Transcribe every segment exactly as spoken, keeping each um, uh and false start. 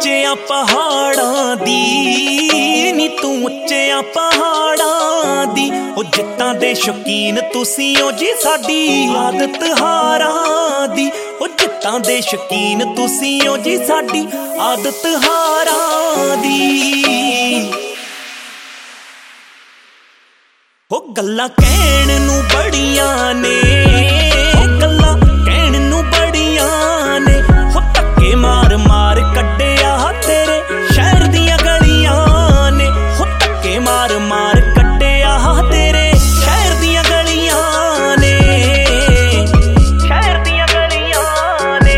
ਉੱਚਿਆਂ ਪਹਾੜਾਂ ਦੀ ਨੀ ਤੂੰ ਉੱਚਿਆਂ ਪਹਾੜਾਂ ਦੀ ਉਹ ਜਿੱਤਾਂ ਦੇ ਸ਼ੌਕੀਨ ਤੁਸੀਂ ਹੋ ਜੀ ਸਾਡੀ ਆਦਤ ਹਾਰਾਂ ਦੀ ਉਹ ਜਿੱਤਾਂ ਦੇ ਸ਼ੌਕੀਨ ਤੁਸੀਂ ਹੋ ਜੀ ਸਾਡੀ ਆਦਤ ਹਾਰਾਂ ਦੀ। ਉਹ ਗੱਲਾਂ ਕਹਿਣ ਨੂੰ ਬੜੀਆਂ ਨੇ ਉਹ ਗੱਲਾਂ ਕਹਿਣ ਨੂੰ ਬੜੀਆਂ ਨੇ ਉਹ ਧੱਕੇ ਮਾਰ ਮਾਰ ਕੱਢਿਆ ਤੇਰੇ ਸ਼ਹਿਰ ਦੀਆਂ ਗਲੀਆਂ ਨੇ ਉਹ ਧੱਕੇ ਮਾਰ ਮਾਰ ਕੱਢਿਆ ਤੇਰੇ ਸ਼ਹਿਰ ਦੀਆਂ ਗਲੀਆਂ ਨੇ ਸ਼ਹਿਰ ਦੀਆਂ ਗਲੀਆਂ ਨੇ।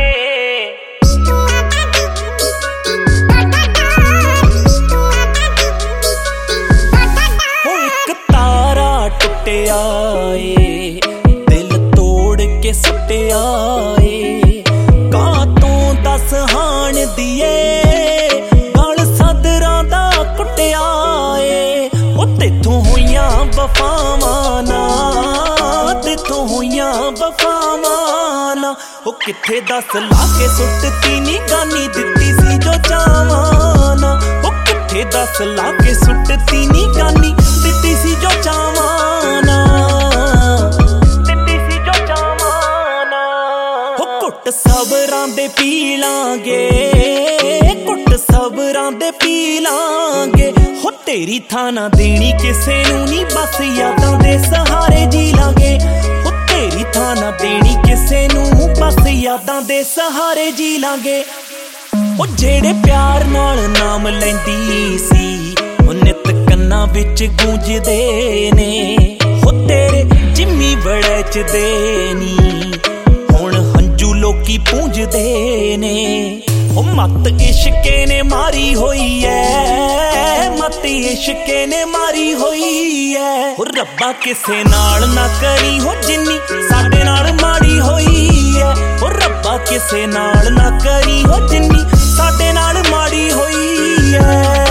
ਉਹ ਇੱਕ ਤਾਰਾ ਟੁੱਟਿਆ ਏ ਦਿਲ ਤੋੜ ਕੇ ਸੁੱਟਿਆ ਏ ਕਾਤੋਂ ਦੱਸ ਹਾਣ ਦੀਏ ਗਲ ਸਦਰਾਂ ਦਾ ਕੁੱਟਿਆ ਏ ਉਹ ਤੇਥੋਂ ਹੋਈਆਂ ਵਫਾਵਾਂ ਨਾ ਤੇਥੋਂ ਹੋਈਆਂ ਵਫਾਵਾਂ ਨਾ ਉਹ ਕਿੱਥੇ ਦੱਸ ਲਾ ਕੇ ਸੁੱਟਤੀ ਨੀ ਗਾਨੀ ਦਿੱਤੀ ਸੀ ਜੋ ਚਾਵਾਂ ਨਾ ਉਹ ਕਿੱਥੇ ਦੱਸ ਲਾ ਕੇ ਸੁੱਟਤੀ ਨੀ ਗਾਨੀ ਦਿੱਤੀ ਸੀ ਜੋ ਚਾਵਾਂ ਨਾ ਦਿੱਤੀ ਸੀ ਜੋ ਚਾਵਾਂ ਨਾ। ਉਹ ਘੁੱਟ ਸਬਰਾਂ ਦੇ ਪੀ ਲਾਂਗੇ ਘੁੱਟ ਸਬਰਾਂ ਦੇ ਪੀ ਲਾਂਗੇ ਹੋ ਤੇਰੀ ਥਾਂ ਨਾ ਦੇਣੀ ਕਿਸੇ ਨੂੰ ਨੀ ਬਸ ਯਾਦਾਂ ਦੇ ਸਹਾਰੇ ਜੀ ਲਾਂਗੇ ਹੋ ਤੇਰੀ ਥਾਂ ਨਾ ਦੇਣੀ ਕਿਸੇ ਨੂੰ ਬਸ ਯਾਦਾਂ ਦੇ ਸਹਾਰੇ ਜੀ ਲਾਂਗੇ। ਉਹ ਜਿਹੜੇ ਪਿਆਰ ਨਾਲ ਨਾਮ ਲੈਂਦੀ ਸੀ ਉਹ ਨਿੱਤ ਕੰਨਾਂ ਵਿੱਚ ਗੂੰਜਦੇ ਨੇ ਹੋ ਤੇਰੇ ਜਿੰਮੀ ਵੜਚਦੇ ਨੀ ਹੁਣ ਹੰਝੂ ਲੋਕੀ ਪੂੰਝਦੇ ਨੇ। ਉਹ ਮੱਤ ਇਸ਼ਕੇ ਨੇ ਮਾਰੀ ਹੋਈ ਐ ਮੱਤ ਇਸ਼ਕੇ ਨੇ ਮਾਰੀ ਹੋਈ ਐ ਉਹ ਰੱਬਾ ਕਿਸੇ ਨਾਲ ਨਾ ਕਰੀ ਹੋ ਜਿੰਨੀ ਸਾਡੇ ਨਾਲ ਮਾੜੀ ਹੋਈ ਐ ਉਹ ਰੱਬਾ ਕਿਸੇ ਨਾਲ ਨਾ ਕਰੀ ਹੋ ਜਿੰਨੀ ਸਾਡੇ ਨਾਲ ਮਾੜੀ ਹੋਈ ਐ।